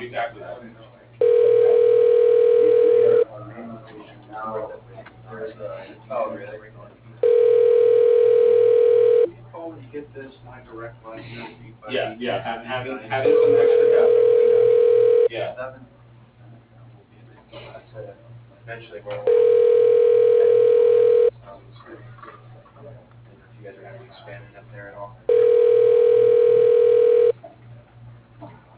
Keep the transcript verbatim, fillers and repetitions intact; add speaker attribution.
Speaker 1: exactly that.
Speaker 2: Oh, really? Call when you get this, my direct line here, eight five
Speaker 1: Yeah,
Speaker 2: eight.
Speaker 1: yeah, having, having, having some extra depth. Yeah,
Speaker 2: Seven. That's it. Eventually, we'll. Sounds good. If you guys are having expanded up there at all.